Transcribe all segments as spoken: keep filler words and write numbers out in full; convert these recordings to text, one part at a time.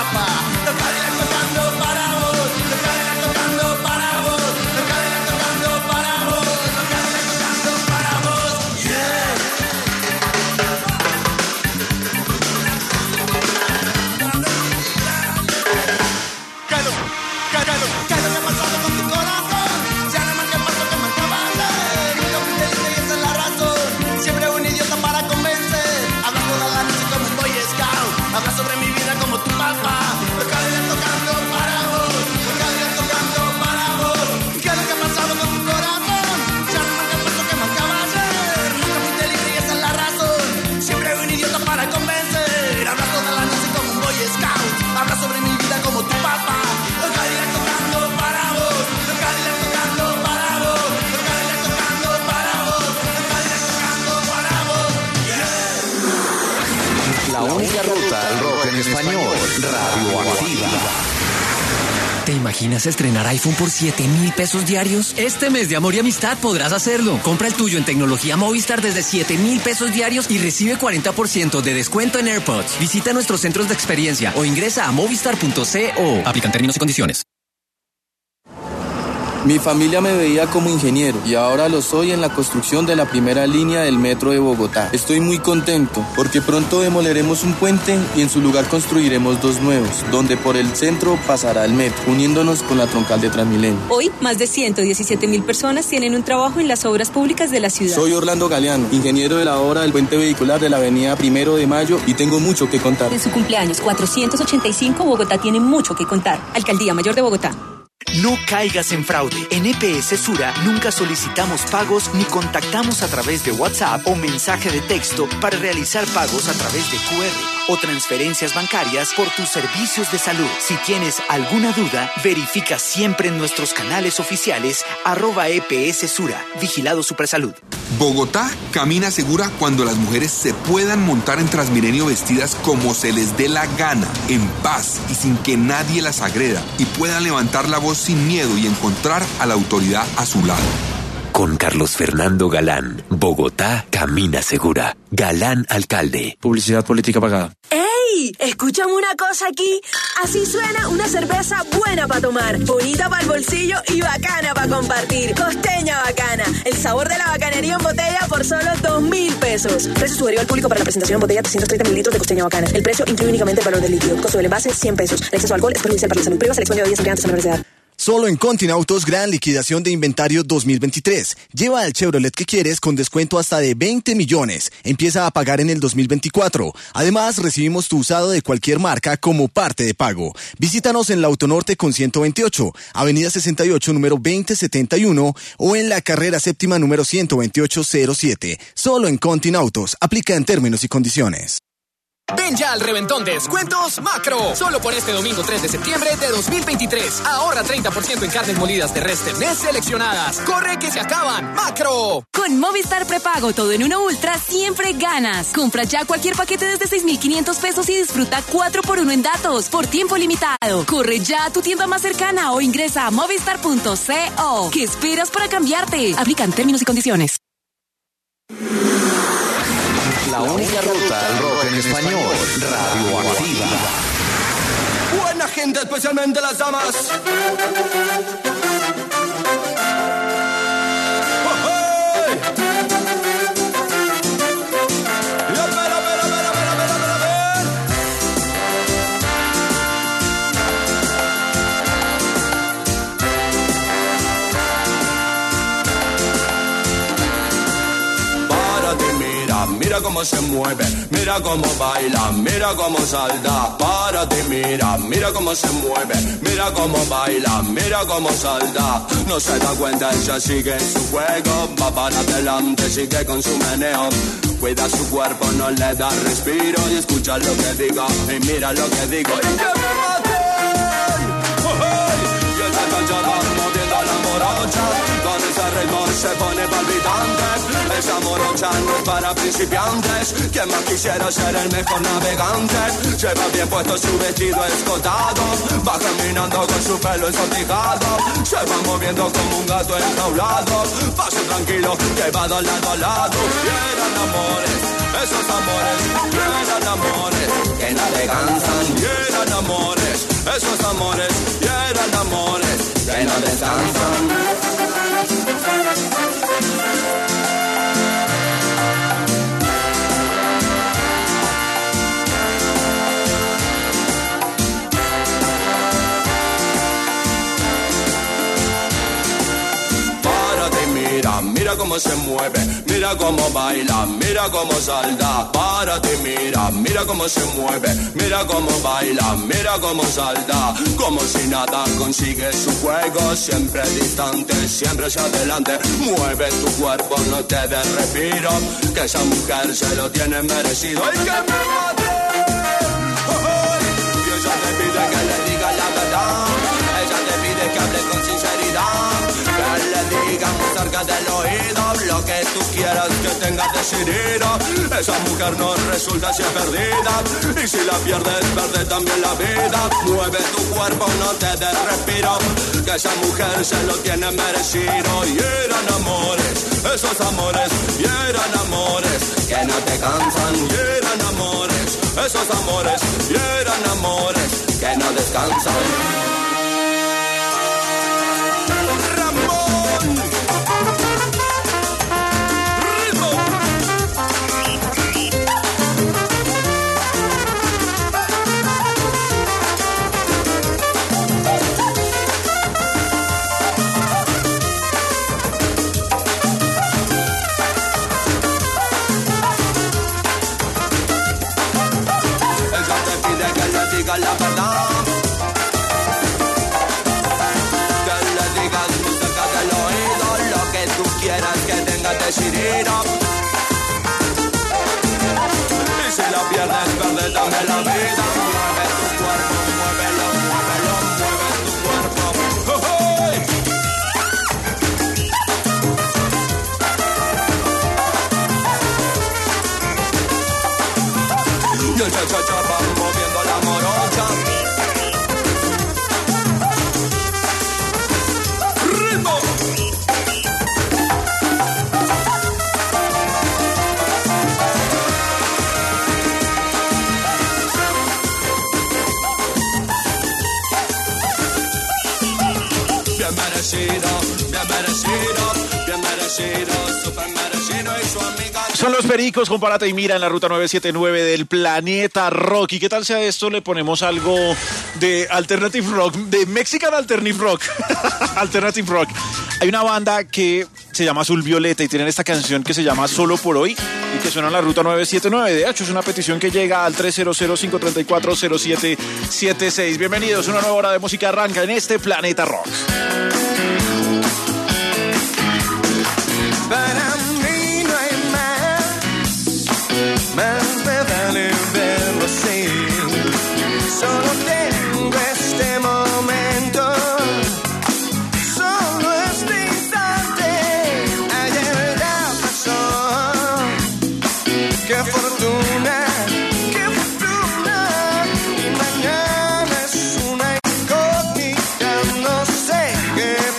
papá. Los Cadillacs tocando para vos, los Cadillacs tocando para vos, los Cadillacs tocando para vos, los Cadillacs tocando para vos, yeah. ¿Qué es lo, qué, qué es lo, qué es lo que ha pasado con tu corazón? Ya no más que paso que marcaba ayer. Nunca fuiste libre y esa es la razón. Siempre un idiota para convencer. Hablas toda la noche como un boy scout. Hablas sobre mi vida como tu papá. Los Cadillacs tocando para vos, los Cadillacs tocando para vos. ¿Qué es lo que ha pasado con tu corazón? Ya no más que paso que marcaba ayer. Nunca fuiste libre y esa es la razón. Siempre un idiota para convencer. Hablas toda la noche como un boy scout. Hablas sobre mi vida como tu papá. Los Cadillacs tocando para vos, los Cadillacs tocando para vos, los Cadillacs tocando para vos, los Cadillacs tocando para vos, yeah. La única ruta al rock en español, Radioactiva. ¿Te imaginas estrenar iPhone por siete mil pesos diarios? Este mes de amor y amistad podrás hacerlo. Compra el tuyo en tecnología Movistar desde siete mil pesos diarios y recibe cuarenta por ciento de descuento en AirPods. Visita nuestros centros de experiencia o ingresa a movistar punto co. Aplican términos y condiciones. Mi familia me veía como ingeniero y ahora lo soy en la construcción de la primera línea del metro de Bogotá. Estoy muy contento porque pronto demoleremos un puente y en su lugar construiremos dos nuevos, donde por el centro pasará el metro, uniéndonos con la troncal de Transmilenio. Hoy, más de ciento diecisiete mil personas tienen un trabajo en las obras públicas de la ciudad. Soy Orlando Galeano, ingeniero de la obra del puente vehicular de la avenida Primero de Mayo y tengo mucho que contar. En su cumpleaños cuatrocientos ochenta y cinco, Bogotá tiene mucho que contar. Alcaldía Mayor de Bogotá. No caigas en fraude. En E P S Sura nunca solicitamos pagos ni contactamos a través de WhatsApp o mensaje de texto para realizar pagos a través de Q R o transferencias bancarias por tus servicios de salud. Si tienes alguna duda, verifica siempre en nuestros canales oficiales arroba E P S Sura. Vigilado Supersalud. Bogotá camina segura cuando las mujeres se puedan montar en Transmilenio vestidas como se les dé la gana, en paz y sin que nadie las agreda, y puedan levantar la voz sin miedo y encontrar a la autoridad a su lado. Con Carlos Fernando Galán, Bogotá camina segura. Galán Alcalde. Publicidad política pagada. ¡Ey! Escúchame una cosa aquí. Así suena una cerveza buena para tomar, bonita para el bolsillo y bacana para compartir. Costeña Bacana. El sabor de la bacanería en botella por solo dos mil pesos. Precio sugerido al público para la presentación en botella trescientos treinta mililitros de Costeña Bacana. El precio incluye únicamente el valor del líquido. Costo del envase cien pesos. El exceso de alcohol es perjudicial para la salud. Prohíba selección de bebidas embriagantes a menores de edad. Solo en Continautos, gran liquidación de inventario dos mil veintitrés. Lleva el Chevrolet que quieres con descuento hasta de veinte millones. Empieza a pagar en el dos mil veinticuatro. Además, recibimos tu usado de cualquier marca como parte de pago. Visítanos en la Autonorte con ciento veintiocho, Avenida sesenta y ocho, número veinte setenta y uno, o en la carrera séptima, número ciento veintiocho cero siete. Solo en Continautos. Aplica en términos y condiciones. Ven ya al reventón de descuentos Macro. Solo por este domingo tres de septiembre de dos mil veintitrés. Ahorra treinta por ciento en carnes molidas de res Ternés seleccionadas. ¡Corre que se acaban! ¡Macro! Con Movistar Prepago Todo en Uno Ultra siempre ganas. Compra ya cualquier paquete desde seis mil quinientos pesos y disfruta cuatro por uno en datos por tiempo limitado. Corre ya a tu tienda más cercana o ingresa a movistar punto co. ¿Qué esperas para cambiarte? Aplican términos y condiciones. La única ruta al rock en español, Radioactiva. Buena gente, especialmente las damas. Oh, hey. Ya, vera, vera, vera, vera, vera, vera, vera. Párate, mira, mira cómo se mueve, mira cómo baila, mira cómo salta. Párate, mira, mira cómo se mueve, mira cómo baila, mira cómo salta. No se da cuenta, ella sigue en su juego, va para adelante, sigue con su meneo. Cuida su cuerpo, no le da respiro y escucha lo que digo y mira lo que digo. Y que me mate. Oh, hey. Y esta canción moviendo la morocha, con ese ritmo se pone palpitante. Esa morocha lancha no es para principiantes. Quien más quisiera ser el mejor navegante. Lleva bien puesto su vestido escotado, va caminando con su pelo ensortijado, se va moviendo como un gato enjaulado. Paso tranquilo, llevado lado a lado. Y eran amores, esos amores, y eran amores que naveganzan. Y eran amores, esos amores, y eran amores que no descansan. Mira cómo se mueve, mira cómo baila, mira cómo salta. Párate, mira, mira cómo se mueve, mira cómo baila, mira cómo salta. Como si nada consigue su juego, siempre distante, siempre hacia adelante. Mueve tu cuerpo, no te des respiro, que esa mujer se lo tiene merecido. ¡Ay, que me mate! Oh, oh. Y ella te pide que le diga la verdad, ella te pide que hable con sinceridad, que le diga muy cerca del oído lo que tú quieras que tenga decidido. Esa mujer no resulta si es perdida, y si la pierdes, pierde también la vida. Mueve tu cuerpo, no te des respiro, que esa mujer se lo tiene merecido. Y eran amores, esos amores, y eran amores que no te cansan. Y eran amores, esos amores, y eran amores que no descansan. La verdad, que le digas muy cerca del oído lo que tú quieras que tengas decidido. Y si la pierdes, pierde también la vida. Mueve tu cuerpo, muévelo, muévelo, mueve tu cuerpo. ¡Oh, oh! Y el cha-cha-cha va moviendo la morocha. ¡Ritmo! Bien merecido, bien merecido, bien merecido, super merecido y su amiga. Son los Pericos con Párate y Mira en la ruta nueve siete nueve del Planeta Rock. ¿Y qué tal sea esto? Le ponemos algo de Alternative Rock, de Mexican Alternative Rock. Alternative Rock. Hay una banda que se llama Azul Violeta y tienen esta canción que se llama Solo por Hoy y que suena en la ruta nueve siete nueve. De hecho, es una petición que llega al tres cero cero, cinco tres cuatro, cero siete siete seis. Bienvenidos, una nueva hora de música arranca en este Planeta Rock. Para mí no hay más, más me vale verlo así. Solo tengo este momento, solo este instante. Ayer ya pasó, qué fortuna, qué fortuna. Y mañana es una incógnita, no sé qué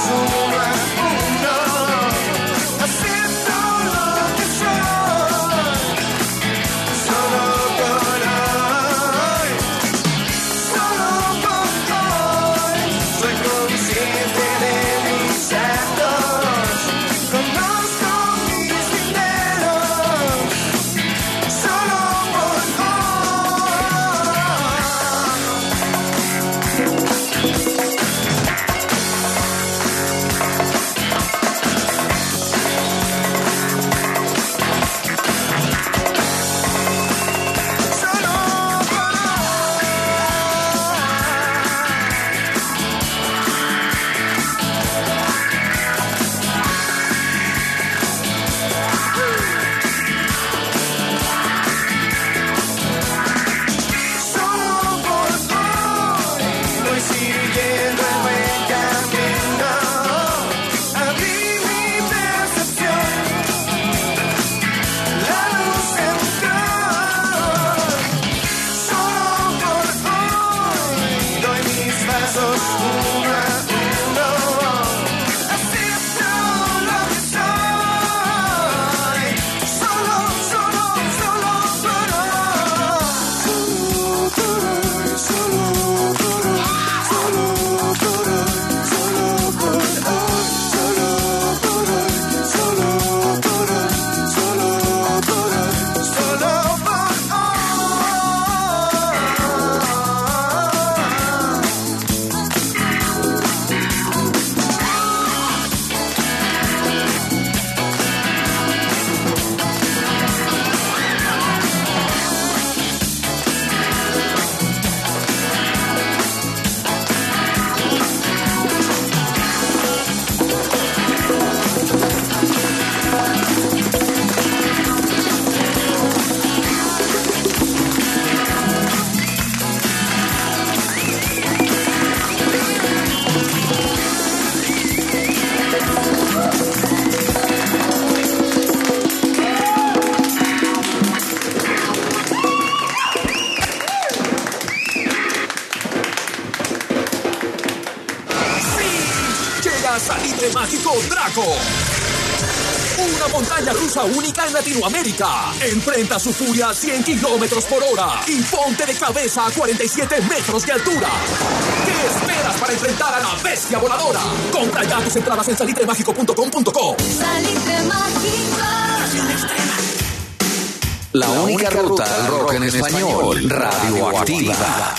uno a uno. Acepto lo que soy, solo por hoy, solo por hoy. Soy consciente de mis actos, conozco mis dineros, solo por Salitre Mágico Draco. Una montaña rusa única en Latinoamérica. Enfrenta su furia a cien kilómetros por hora y ponte de cabeza a cuarenta y siete metros de altura. ¿Qué esperas para enfrentar a la bestia voladora? Compra ya tus entradas en salitre mágico punto com punto co. Salitre Mágico. La única ruta al rock en español, Radioactiva.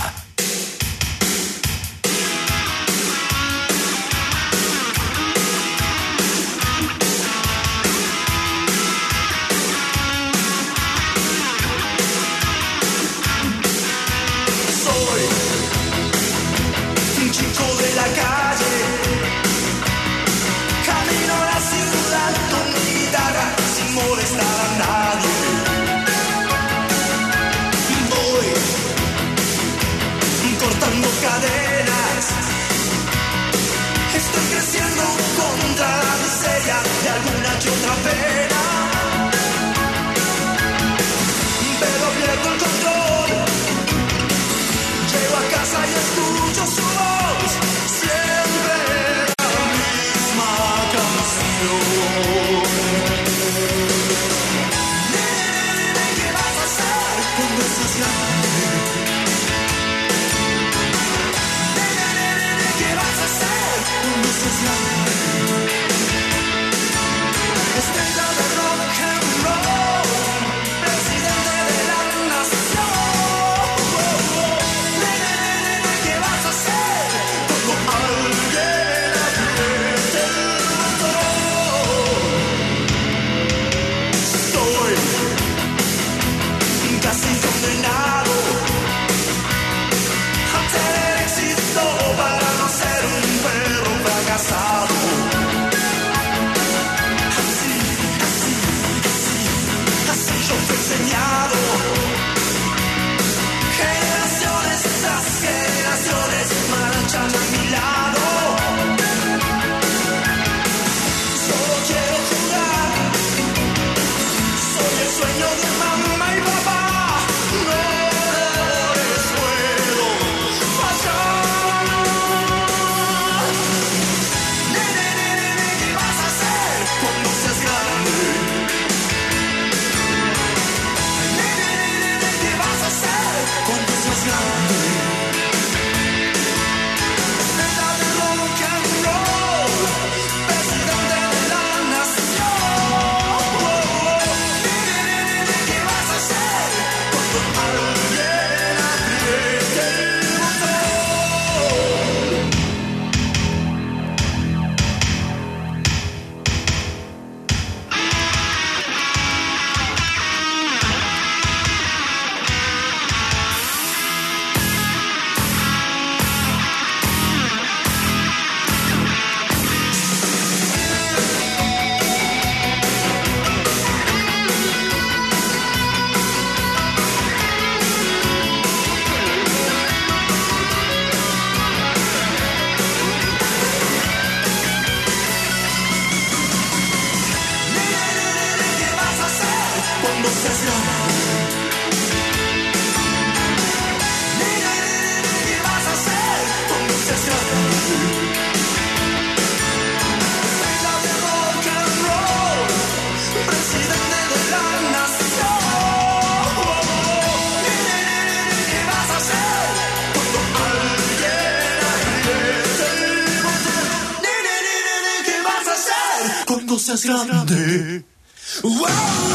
seas grande. Wow.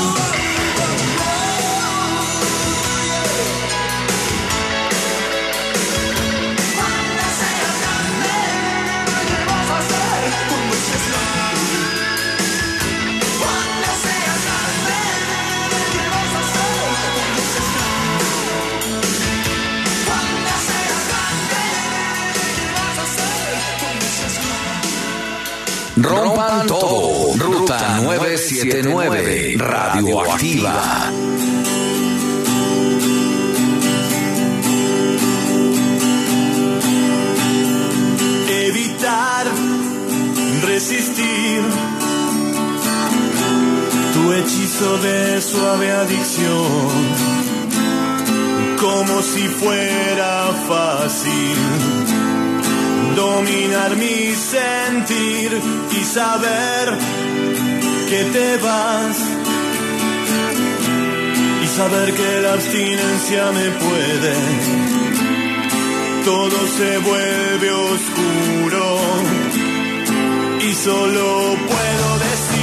Rompan todo. Ruta nueve siete nueve, Radioactiva. Evitar, resistir tu hechizo de suave adicción, como si fuera fácil dominar mi sentir y saber que te vas, y saber que la abstinencia me puede. Todo se vuelve oscuro y solo puedo decir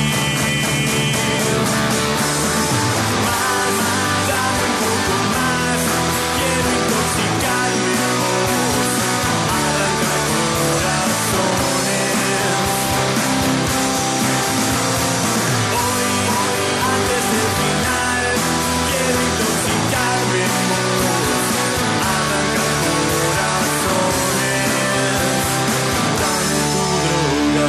más, dame un poco más, quiero intoxicarme en vos, arrancar corazones. Hoy, antes del final, quiero intoxicarme en vos, arrancar corazones. Dame tu droga.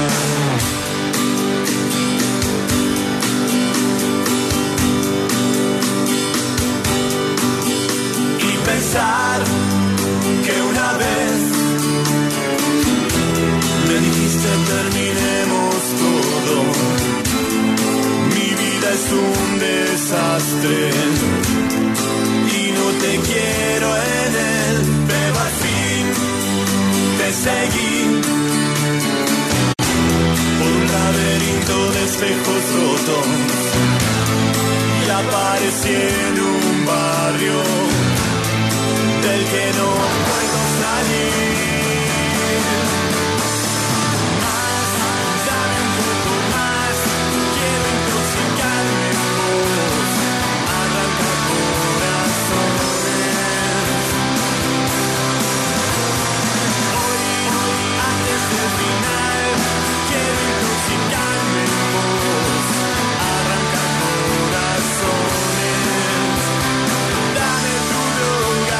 Y pensar que una vez me dijiste terminemos todo, mi vida es un desastre y no te quiero en él, pero al fin te seguí por un laberinto de espejos rotos y aparecí en un barrio del que no puedo salir. Más, dame un poco más, quiero intoxicarme en vos, arrancar corazones. Hoy, antes del final, quiero intoxicarme en vos, arrancar corazones. Dame tu droga.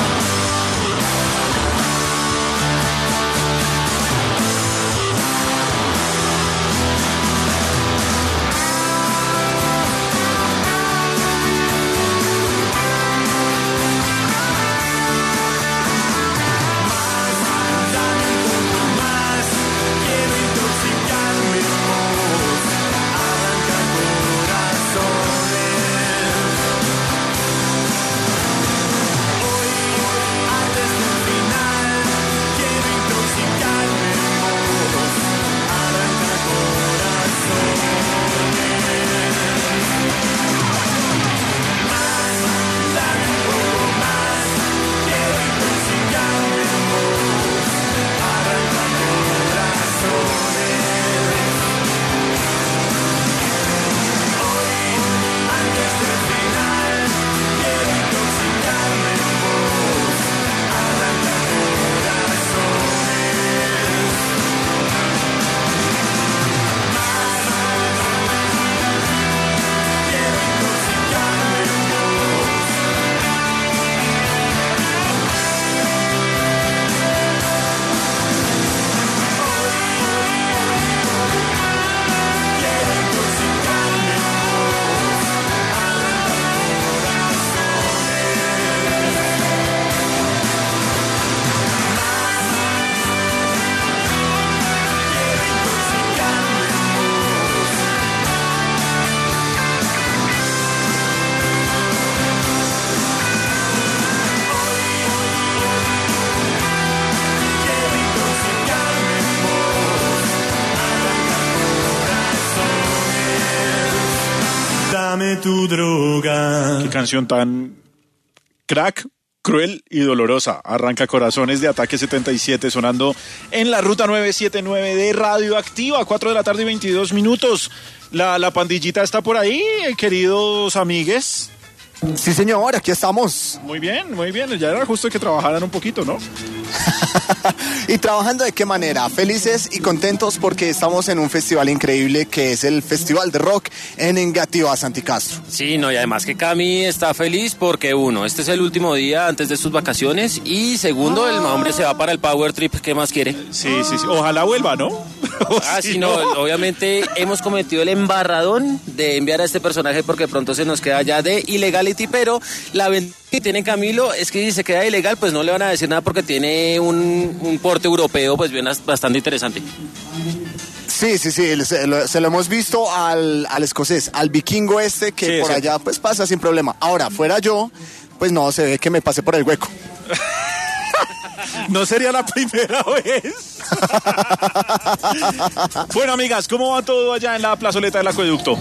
Dame un poco más, quiero intoxicarme en vos, arrancar corazones. Hoy, antes del final, quiero intoxicarme en vos, arrancar corazones. Más, dame un poco más, quiero intoxicarme en vos, arrancar corazones. Hoy, antes del final, quiero intoxicarme en vos, arrancar corazones. Más, quiero intoxicarme en vos. Quiero intoxicarme en vos, arrancar corazones. Dame tu droga. Qué canción tan crack. Cruel y dolorosa. Arranca Corazones de Ataque setenta y siete sonando en la ruta novecientos setenta y nueve de Radioactiva, cuatro de la tarde y veintidós minutos. La, la pandillita está por ahí, queridos amigues. Sí, señor, aquí estamos. Muy bien, muy bien. Ya era justo que trabajaran un poquito, ¿no? ¿Y trabajando de qué manera? Felices y contentos porque estamos en un festival increíble que es el Festival de Rock en Engativá, Santicastro. Sí, no, y además que Cami está feliz porque uno, este es el último día antes de sus vacaciones y segundo, el hombre se va para el Power Trip, ¿qué más quiere? Sí, sí, sí. Ojalá vuelva, ¿no? Ah, sí, no, obviamente hemos cometido el embarradón de enviar a este personaje porque pronto se nos queda ya de illegality, pero la ventaja que tiene Camilo es que si se queda ilegal, pues no le van a decir nada porque tiene un, un porte europeo pues bien bastante interesante. Sí, sí, sí, se lo, se lo hemos visto al, al escocés, al vikingo este que sí, por sí. allá pues pasa sin problema. Ahora, fuera yo, pues no, se ve que me pase por el hueco. No sería la primera vez. Bueno, amigas, ¿cómo va todo allá en la plazoleta del Acueducto?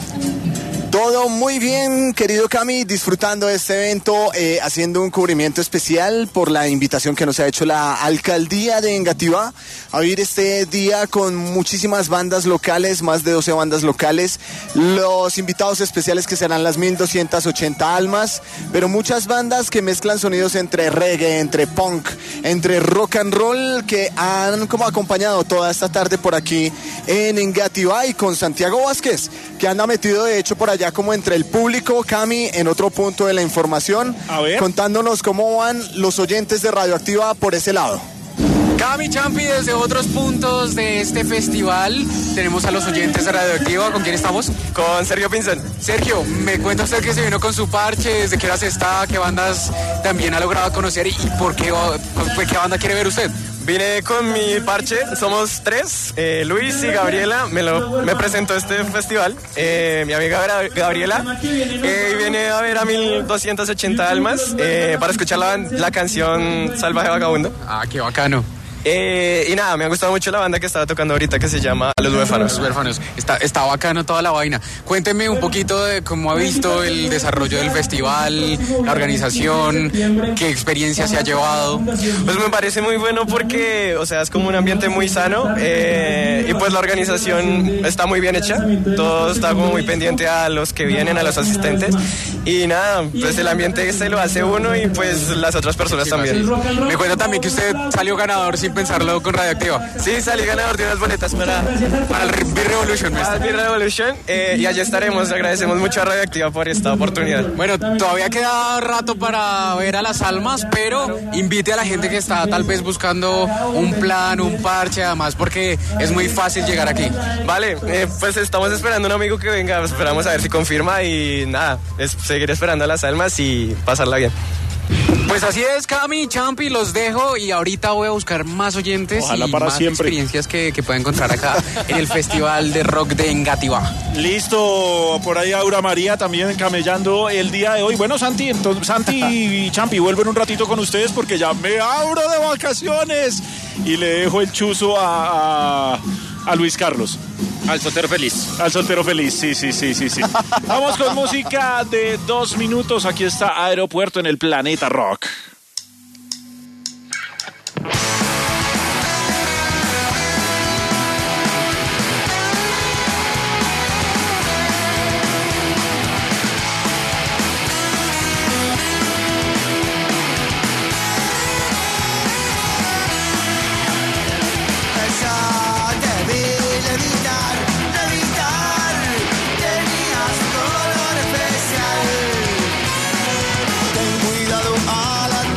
Todo muy bien, querido Cami, disfrutando de este evento, eh, haciendo un cubrimiento especial por la invitación que nos ha hecho la Alcaldía de Engativá a vivir este día con muchísimas bandas locales, más de doce bandas locales, los invitados especiales que serán las mil doscientas ochenta almas, pero muchas bandas que mezclan sonidos entre reggae, entre punk, entre rock and roll, que han como acompañado toda esta tarde por aquí en Engativá y con Santiago Vázquez, que anda metido de hecho por allá ya como entre el público, Cami, en otro punto de la información, a ver, contándonos cómo van los oyentes de Radioactiva por ese lado. Cami, Champi, desde otros puntos de este festival tenemos a los oyentes de Radioactiva. ¿Con quién estamos? Con Sergio Pinzón. Sergio, me cuenta usted que se vino con su parche, desde qué horas está, qué bandas también ha logrado conocer y por qué, qué banda quiere ver usted. Vine con mi parche, somos tres, eh, Luis y Gabriela, me, lo, me presentó este festival, eh, mi amiga Gabriela, eh, y viene a ver a mil doscientas ochenta almas eh, para escuchar la, la canción Salvaje Vagabundo. Ah, qué bacano. Eh, y nada, me ha gustado mucho la banda que estaba tocando ahorita que se llama Los Huérfanos. Los Huérfanos, está, está bacano toda la vaina. Cuénteme un poquito de cómo ha visto el desarrollo del festival, la organización, qué experiencia se ha llevado. Pues me parece muy bueno porque, o sea, es como un ambiente muy sano eh, y pues la organización está muy bien hecha, todo está como muy pendiente a los que vienen, a los asistentes y nada, pues el ambiente se lo hace uno y pues las otras personas también. Me cuenta también que usted salió ganador sin pensarlo con Radioactiva. Sí, salí ganador de unas boletas para, para el Beer Revolution. Para el Beer Revolution eh, y allí estaremos. Agradecemos mucho a Radioactiva por esta oportunidad. Bueno, todavía queda rato para ver a las almas, pero invite a la gente que está tal vez buscando un plan, un parche, además, porque es muy fácil llegar aquí. Vale, eh, pues estamos esperando a un amigo que venga, esperamos a ver si confirma y nada, es seguir esperando a las almas y pasarla bien. Pues así es, Cami, Champi, los dejo y ahorita voy a buscar más oyentes Ojalá y para más siempre. experiencias que, que pueda encontrar acá en el Festival de Rock de Engativá. Listo, por ahí Aura María también camellando el día de hoy. Bueno, Santi, entonces, Santi y Champi, vuelvo en un ratito con ustedes porque ya me abro de vacaciones y le dejo el chuzo a, a, a Luis Carlos. Al soltero feliz. Al soltero feliz, sí, sí, sí, sí, sí. Vamos con música de dos minutos. Aquí está Aeropuerto en el Planeta Rock. Ten cuidado al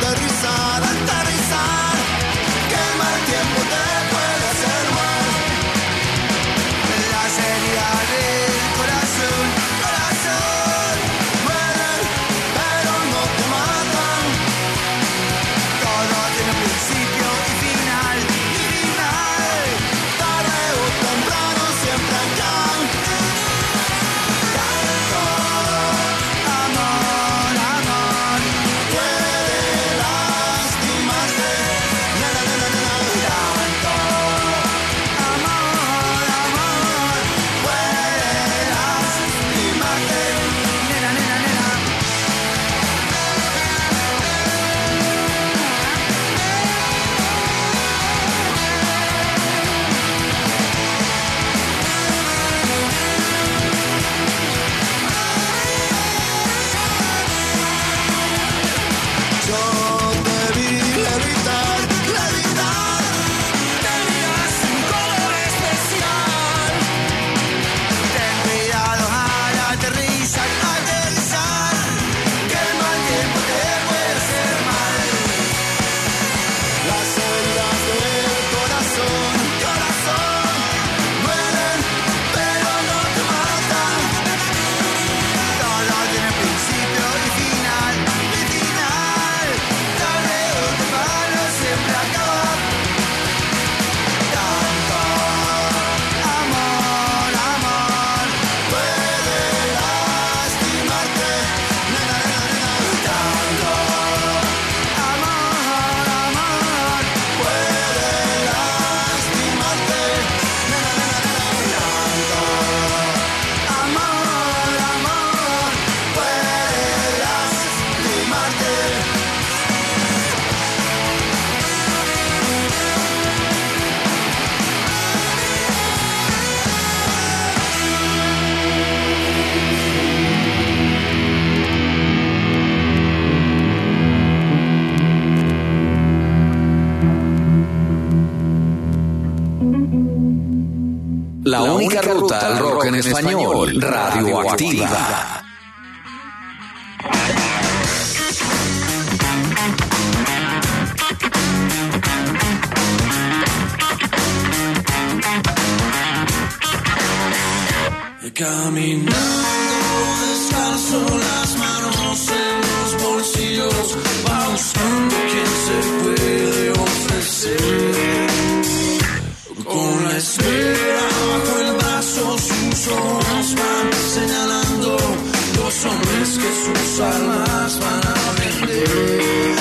La única ruta al rock en español, Radioactiva. Caminando descalzo, las manos en los bolsillos, va buscando quien se puede ofrecer. Con la espera bajo el brazo, sus ojos van señalando los hombres que sus almas van a vender.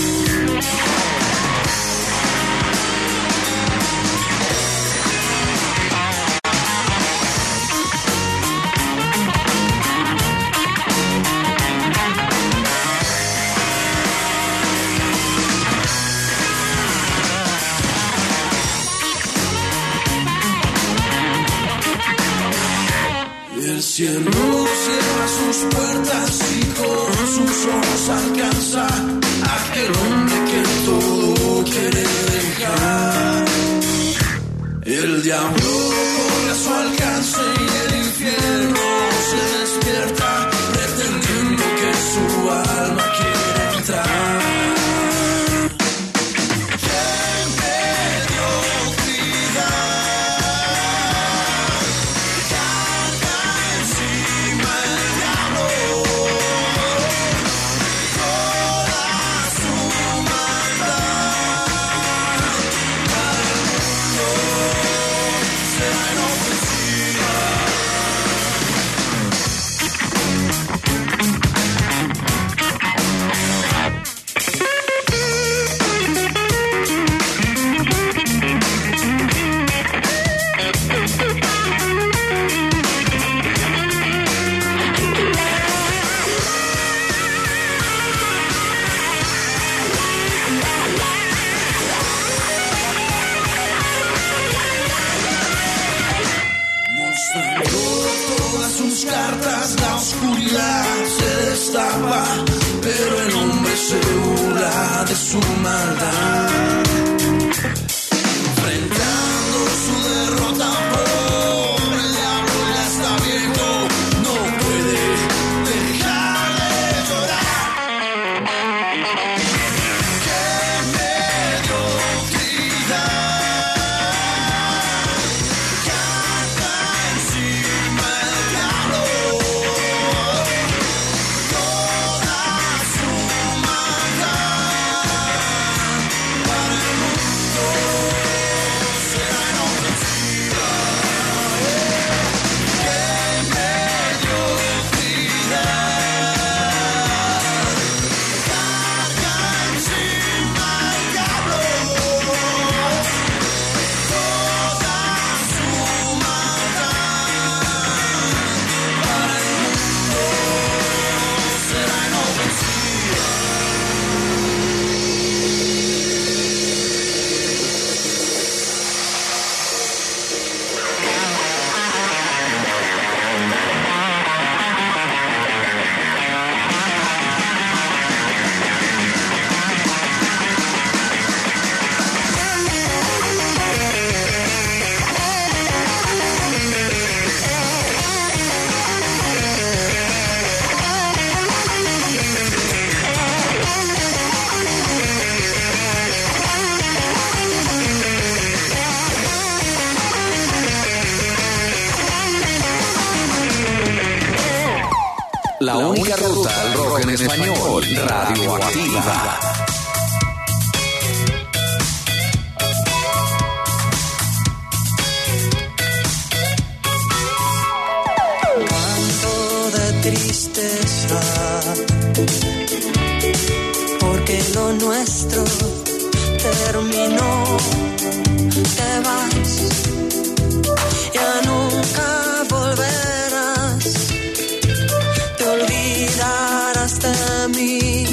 El cielo cierra sus puertas y con sus ojos alcanza a aquel hombre que todo quiere dejar. El diablo corre a su alcance y el infierno se despierta pretendiendo que su alma quiere entrar. Se destapa, pero el hombre se burla de su maldad. Enfrentando su derrota, pobre el diablo ya está viejo, no puede dejar de llorar. ¡Qué mediocridad! Canta encima el diablo. La única ruta al rock en español, Radioactiva. Canto de tristeza, porque lo nuestro terminó. Te vas, ya nunca volverás. Te olvidarás de mí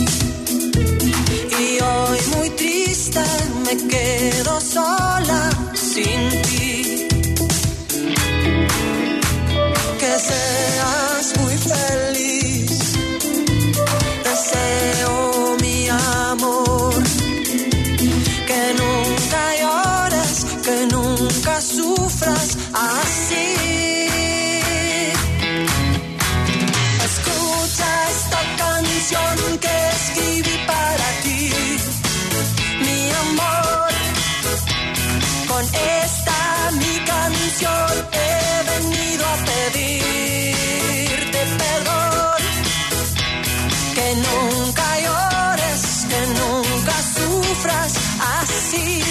y hoy muy triste me quedo sola sin ti. Que seas muy feliz, deseo mi amor, que nunca llores, que nunca sufras. sufras así. Escucha esta canción que escribí para ti, mi amor. Con esta mi canción he venido a pedirte perdón. Que nunca llores, que nunca sufras así.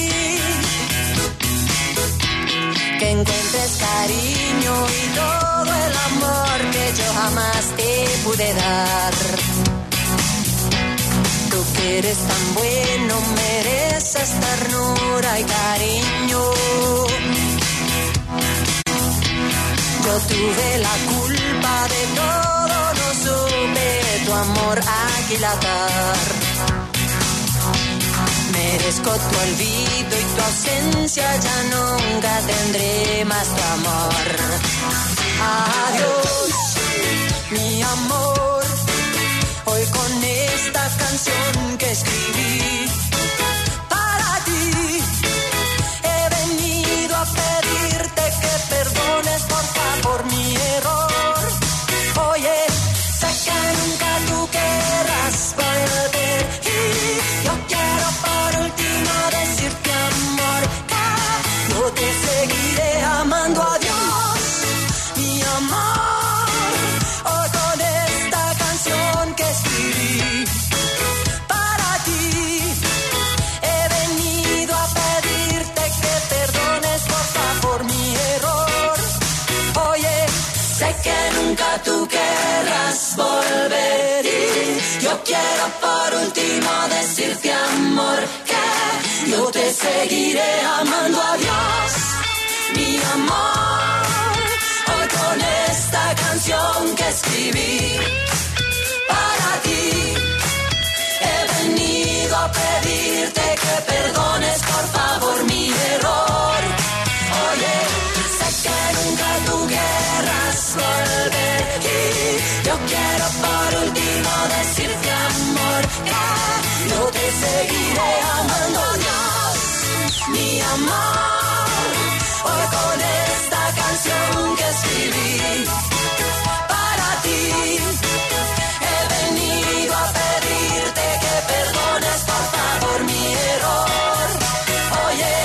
Que encuentres cariño y todo el amor que yo jamás te pude dar. Tú que eres tan bueno mereces ternura y cariño. Yo tuve la culpa de todo, no supe tu amor aquilatar. Merezco tu olvido y tu ausencia, ya nunca tendré más tu amor. Adiós, mi amor, hoy con esta canción que escribí para ti, he venido a pedirte que perdones por favor mi error. Oye, sé que nunca tú querrás volver y yo quiero por último decirte amor que yo te seguiré amando. Adiós, mi amor, hoy con esta canción que escribí para ti, he venido a pedirte que perdones por favor mi error. Oye, sé que nunca tú querrás volver y yo quiero por último decirte amor que yo te seguiré amando. Adiós, mi amor, hoy con esta canción que escribí para ti, he venido a pedirte que perdones por favor mi error. Oye, sé que nunca tú querrás volver y yo quiero por último decirte amor que yo te seguiré amando. Adiós, mi amor, hoy con esta canción que escribí para ti, he venido a pedirte que perdones por favor mi error. Oye,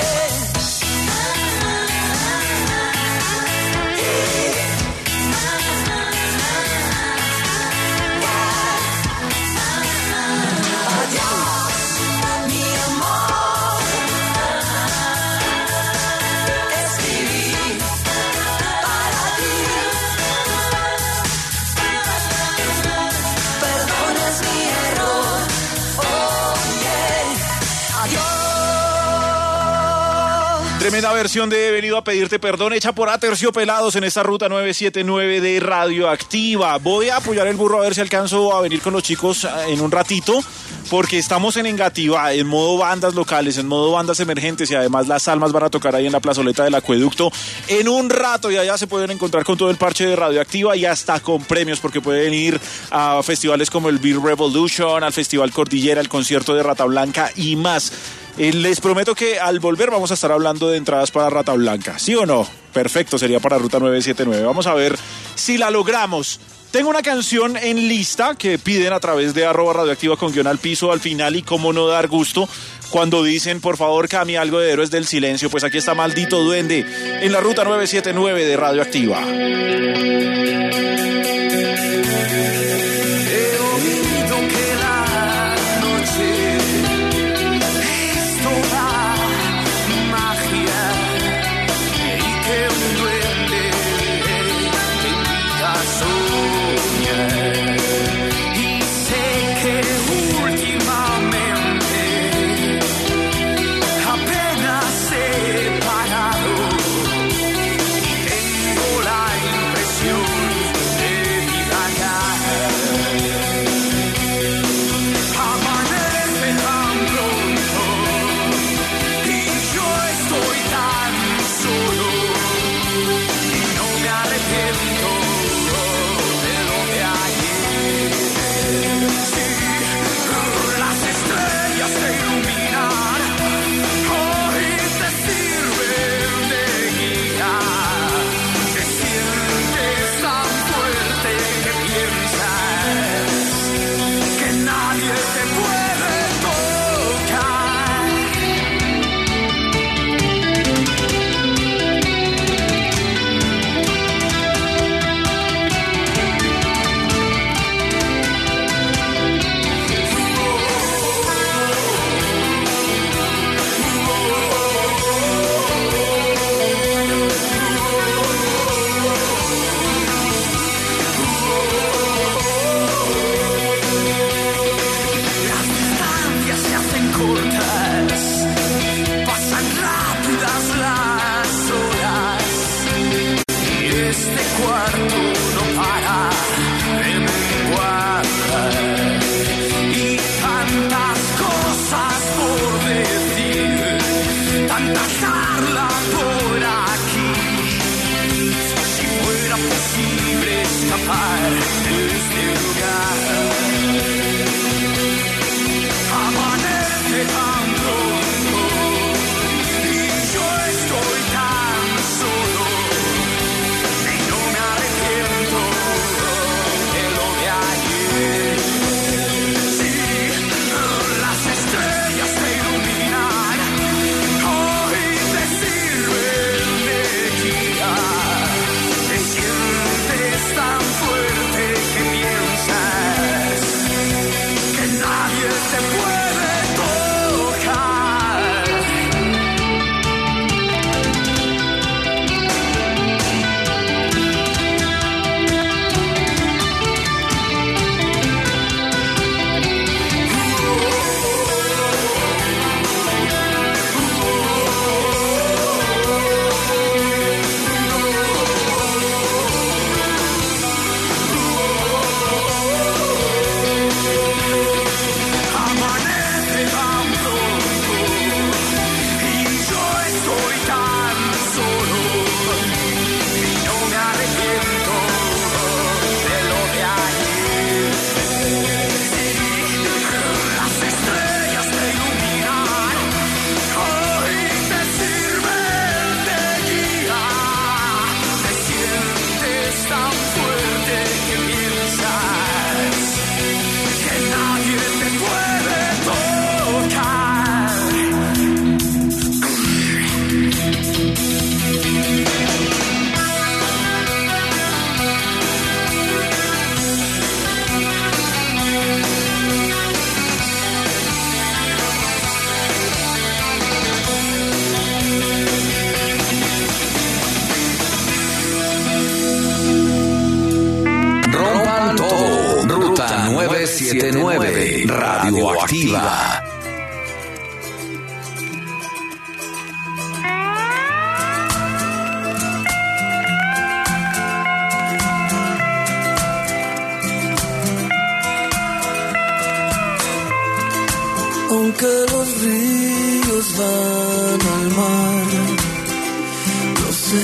Tremenda versión de He venido a pedirte perdón, hecha por Aterciopelados en esta ruta nueve siete nueve de Radioactiva. Voy a apoyar el burro a ver si alcanzo a venir con los chicos en un ratito, porque estamos en Engativá, en modo bandas locales, en modo bandas emergentes, y además las almas van a tocar ahí en la plazoleta del Acueducto en un rato, y allá se pueden encontrar con todo el parche de Radioactiva y hasta con premios, porque pueden ir a festivales como el Beer Revolution, al Festival Cordillera, al concierto de Rata Blanca y más. Eh, les prometo que al volver vamos a estar hablando de entradas para Rata Blanca, ¿sí o no? Perfecto, sería para Ruta nueve siete nueve. Vamos a ver si la logramos. Tengo una canción en lista que piden a través de arroba radioactiva con guión al piso al final, y cómo no dar gusto cuando dicen, por favor, Cami, algo de Héroes del Silencio. Pues aquí está Maldito Duende en la Ruta nueve siete nueve de Radioactiva. Tengo la impresión setenta y nueve, Radioactiva. Aunque los ríos van al mar, lo sé.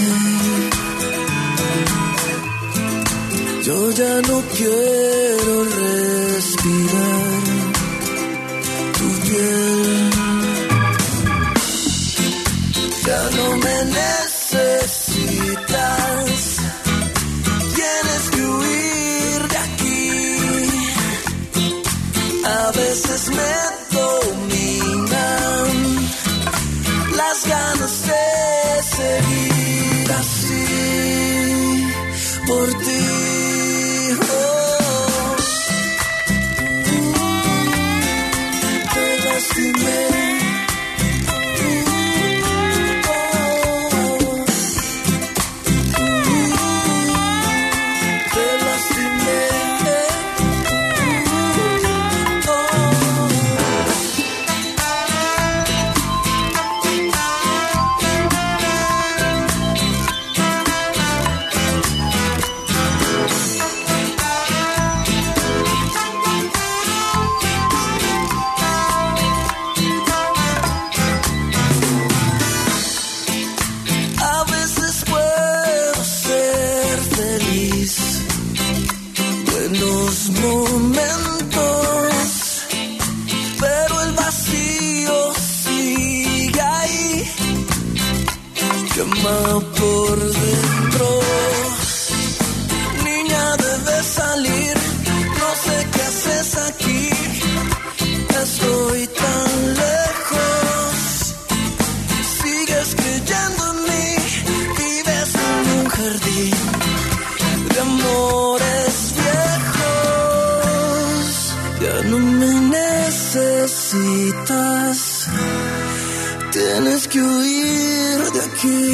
Yo ya no quiero respirar tu piel. Ya no me necesitas. Tienes que huir de aquí. A veces me dominan las ganas de seguir así por ti. Oh, te lastimé. Por dentro, niña, debes salir. No sé qué haces aquí. Estoy tan lejos. Sigues creyendo en mí. Vives en un jardín de amores viejos. Ya no me necesitas. Tienes que huir de aquí.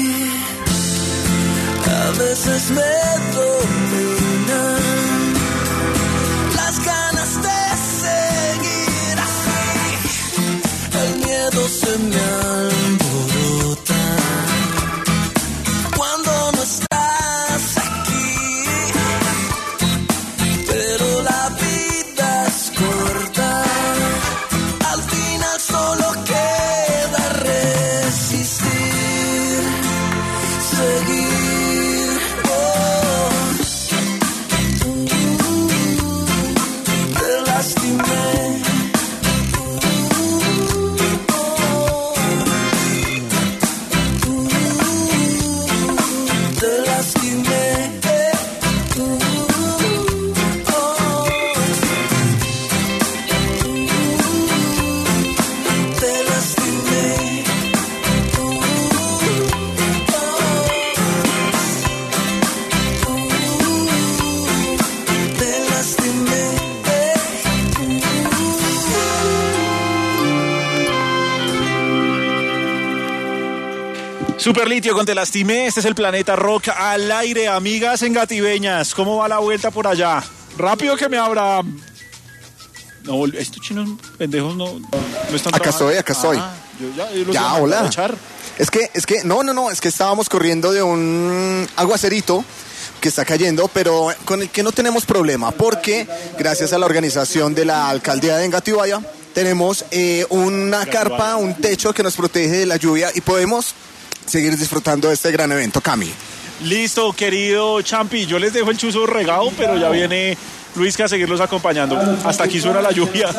A veces me dominan las ganas de seguir así. El miedo se me alborota cuando no estás aquí. Pero la vida es corta. Al final solo queda resistir, seguir. Super Litio con Te Lastimé. Este es el Planeta Rock al aire, amigas engativeñas. ¿Cómo va la vuelta por allá? Rápido que me abra. No, estos chinos pendejos no, no están Acá trabajando. estoy, acá estoy. Ah, yo ya, yo los Ya, iba a hola. echar. Es que, es que, no, no, no, es que estábamos corriendo de un aguacerito que está cayendo, pero con el que no tenemos problema, porque gracias a la organización de la alcaldía de Engativaya tenemos eh, una carpa, un techo que nos protege de la lluvia y podemos seguir disfrutando de este gran evento, Cami. Listo, querido Champi, yo les dejo el chuzo regado, pero ya viene Luis a seguirlos acompañando. Hasta aquí suena la lluvia.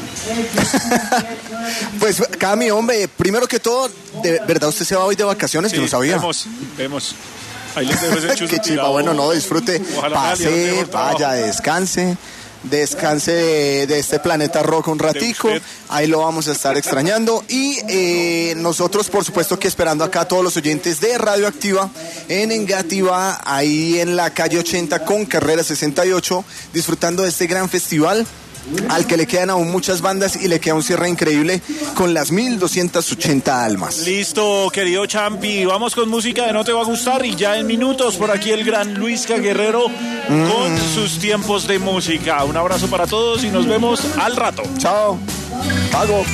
Pues, Cami, hombre, primero que todo, ¿de verdad usted se va hoy de vacaciones? Sí, que no sabía. Vemos, vemos. Ahí les dejo ese chuzo Qué chiva, tirado. bueno, no, disfrute, Ojalá nadie pase, deje el trabajo. vaya, descanse. Descanse de, de este Planeta Rock un ratico, ahí lo vamos a estar extrañando y eh, nosotros por supuesto que esperando acá a todos los oyentes de Radioactiva en Engativá, ahí en la calle ochenta con carrera sesenta y ocho, disfrutando de este gran festival al que le quedan aún muchas bandas y le queda un cierre increíble con las mil doscientas ochenta almas. Listo, querido Champi, vamos con música de No Te Va a Gustar y ya en minutos por aquí el gran Luisca Guerrero mm. con sus tiempos de música. Un abrazo para todos y nos vemos al rato. Chao. Pago.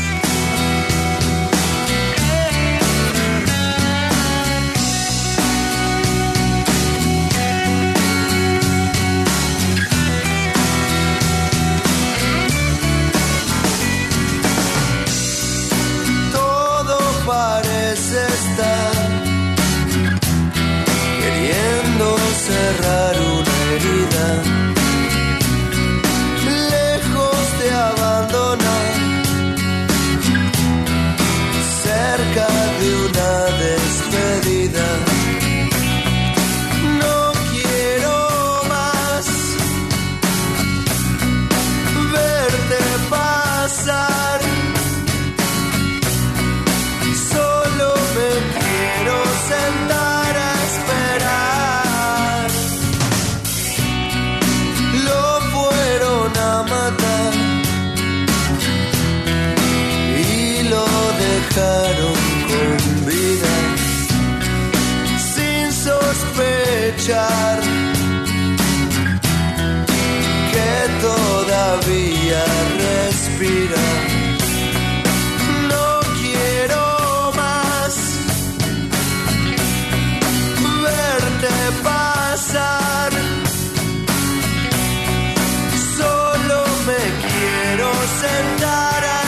Queriendo cerrar una herida, lejos de abandonar, cerca de una despedida. No quiero más verte pasar. Solo me quiero sentar a esperar. Lo fueron a matar y lo dejaron con vida, sin sospechar que todavía respira. Pasar, solo me quiero sentar a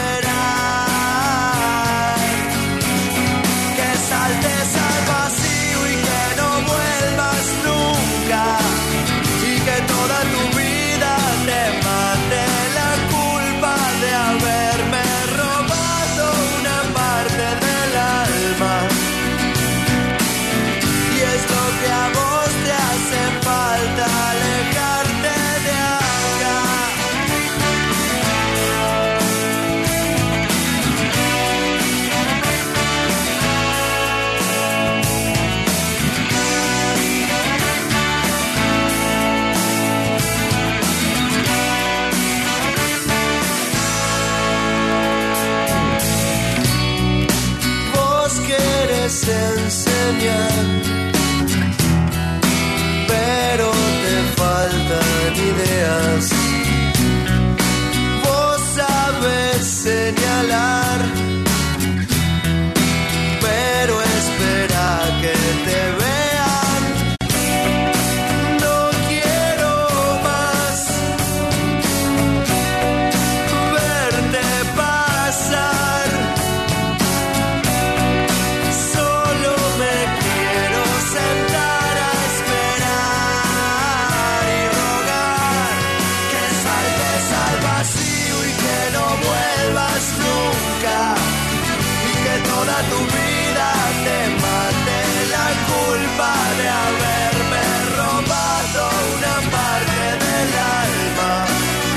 esperar que saltes al vacío y que no vuelvas nunca, y que toda tu vida te mate la culpa de haberme robado una parte del alma. Y es lo que a vos te hace falta, alejarte de acá. Vos querés enseñar, pero te faltan ideas. Vos sabes señalar, pero espera que te vean. No quiero más verte pasar. Solo me quiero sentar a esperar y rogar que saltes al vacío y que no vuelvas nunca, y que toda tu vida te mate la culpa de haberme robado una parte del alma.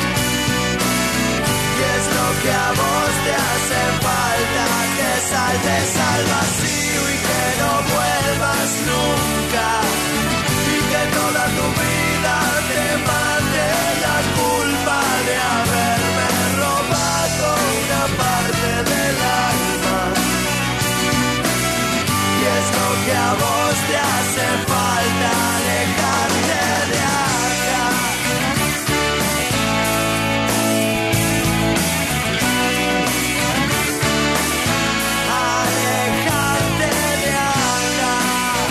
Y es lo que a vos te hace falta, que saltes al vacío y que no vuelvas nunca, y que toda tu vida te mate la culpa de haberme robado una parte del alma. Y es lo que a vos te hace falta, alejarte de acá. Alejarte de acá.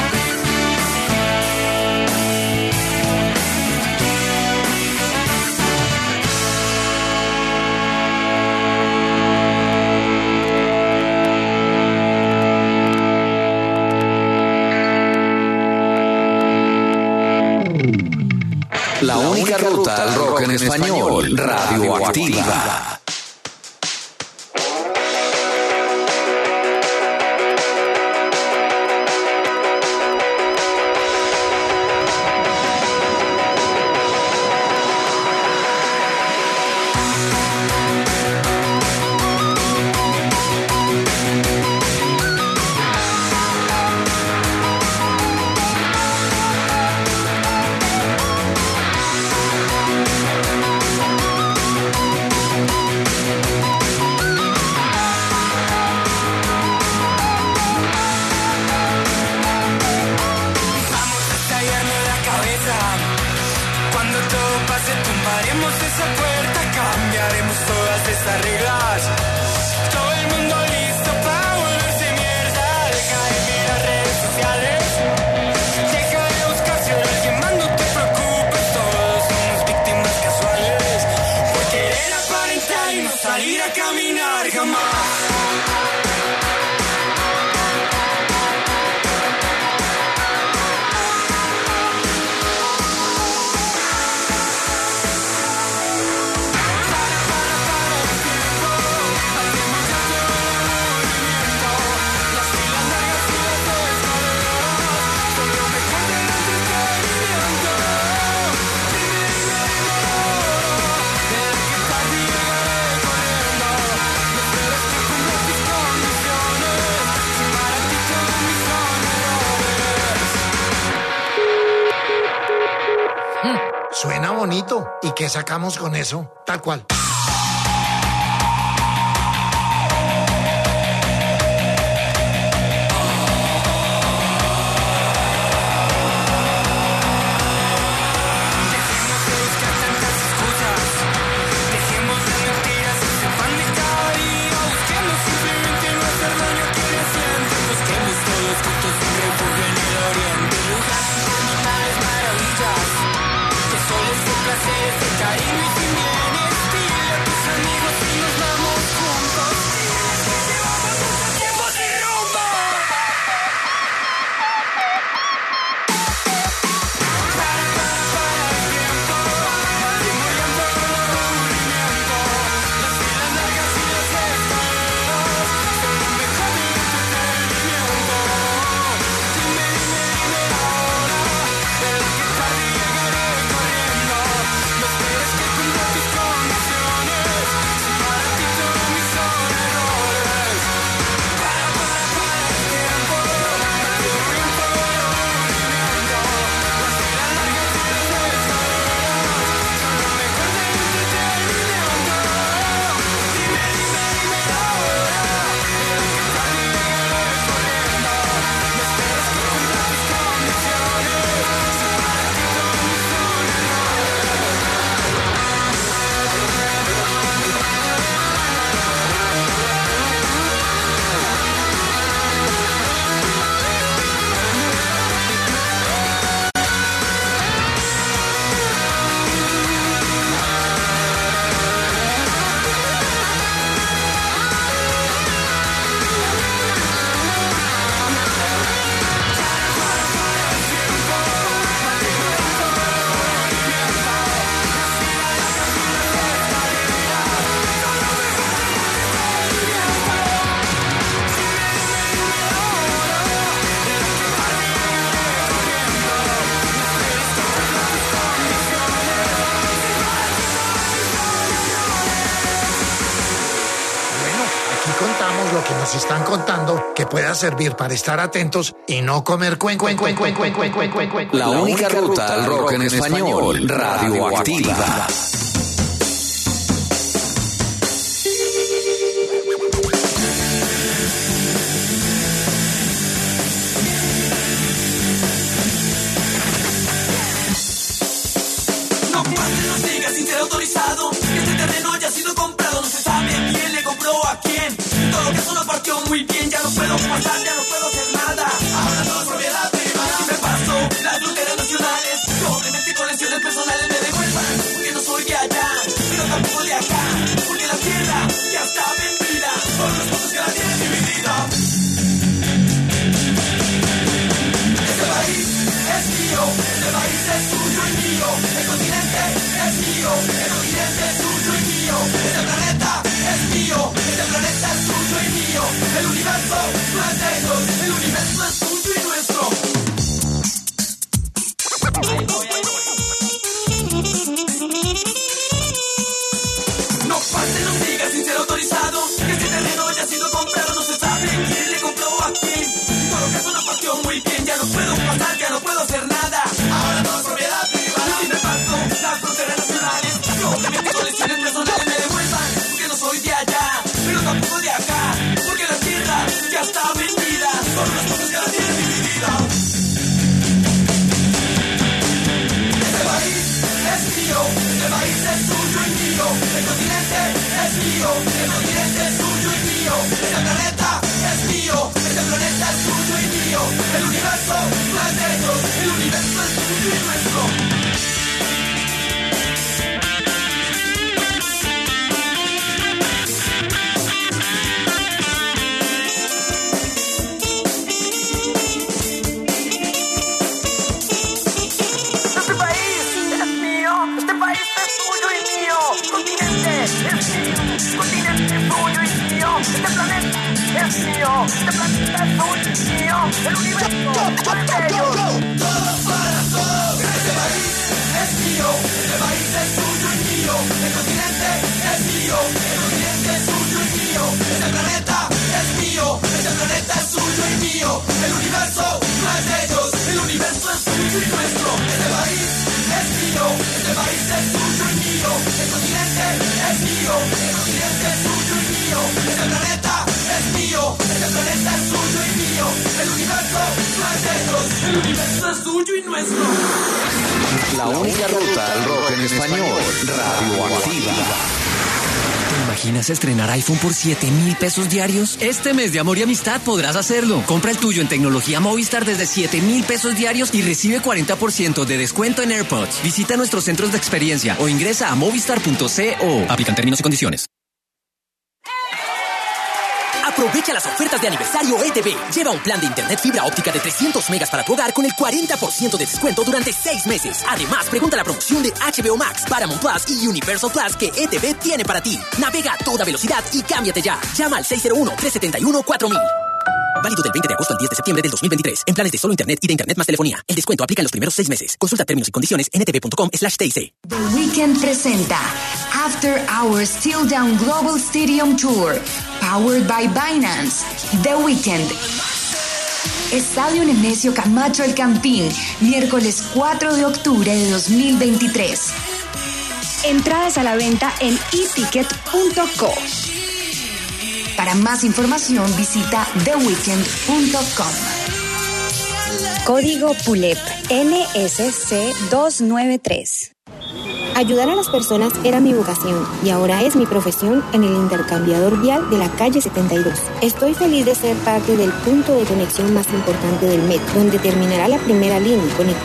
La única ruta al rock en español, Radioactiva. abriremos esa puerta, cambiaremos todas estas reglas. Todo el mundo listo para volverse mierda. Deja de mirar redes sociales, deja de buscar si ahora alguien más, no te preocupes. Todos somos víctimas casuales por querer aparentar y no salir a caminar jamás. Suena bonito. ¿Y qué sacamos con eso? Tal cual. Lo que nos están contando que pueda servir para estar atentos y no comer cuen cuen cuen cuen cuen cuen cuen cuen cuen. La única ruta al rock en español, Radioactiva. No pasen los digas sin ser autorizado. Este terreno ya ha sido comprado, no se sabe quién le compró a quién. Todo que solo partió muy bien, ya no puedo pasar, ya no puedo hacer nada. Ahora todo es propiedad privada. Me paso las fronteras nacionales, probablemente colecciones personales me devuelvan, porque no soy de allá, pero tampoco de acá, porque la tierra ya está vendida por los pocos que la tienen dividida. Este país es mío, este país es tuyo y mío, el continente es mío, el continente es tuyo y mío, este planeta es mío, este planeta es tuyo y mío, el universo no es de ellos, el universo es tuyo y nuestro. Ahí voy, ahí voy. No pasen los digas sin ser autorizado, que este terreno ya ha sido comprado, no se sabe. Este planeta es mío, este planeta es tuyo y mío. El universo no es de ellos, el universo es tuyo y nuestro. Este planeta es mío, este planeta es tuyo y mío. El universo es de ellos. Todos para todos. Este país es mío, este país es tuyo y mío. El continente es mío, el continente es tuyo y mío. Este planeta es mío, este planeta es tuyo y mío. El universo no es de ellos, el universo es tuyo y nuestro. Este país es mío, este país es tuyo y mío. El continente es mío, el continente es tuyo y mío. Este planeta es mío, este planeta es tuyo y mío. El universo no es de ellos, el universo es tuyo y nuestro. La única ruta al rock en español, Radioactiva. ¿Te imaginas estrenar iPhone por siete mil pesos diarios? Este mes de amor y amistad podrás hacerlo. Compra el tuyo en tecnología Movistar desde siete mil pesos diarios y recibe cuarenta por ciento de descuento en AirPods. Visita nuestros centros de experiencia o ingresa a movistar punto co. Aplican términos y condiciones. Aprovecha las ofertas de aniversario E T V. Lleva un plan de internet fibra óptica de trescientos megas para tu hogar con el cuarenta por ciento de descuento durante seis meses. Además, pregunta la promoción de H B O Max, Paramount Plus y Universal Plus que E T V tiene para ti. Navega a toda velocidad y cámbiate ya. Llama al seis cero uno, tres siete uno, cuatro mil. Válido del veinte de agosto al diez de septiembre del dos mil veintitrés. En planes de solo internet y de internet más telefonía. El descuento aplica en los primeros seis meses. Consulta términos y condiciones en e t v punto com slash t i c. The Weeknd presenta After Hours Still Down Global Stadium Tour, powered by Binance. The Weeknd. Estadio Nemesio Camacho El Campín, miércoles cuatro de octubre de dos mil veintitrés. Entradas a la venta en e ticket punto co. Para más información visita the weeknd punto com. Código P U L E P N S C doscientos noventa y tres. Ayudar a las personas era mi vocación y ahora es mi profesión en el intercambiador vial de la calle setenta y dos. Estoy feliz de ser parte del punto de conexión más importante del metro, donde terminará la primera línea conectada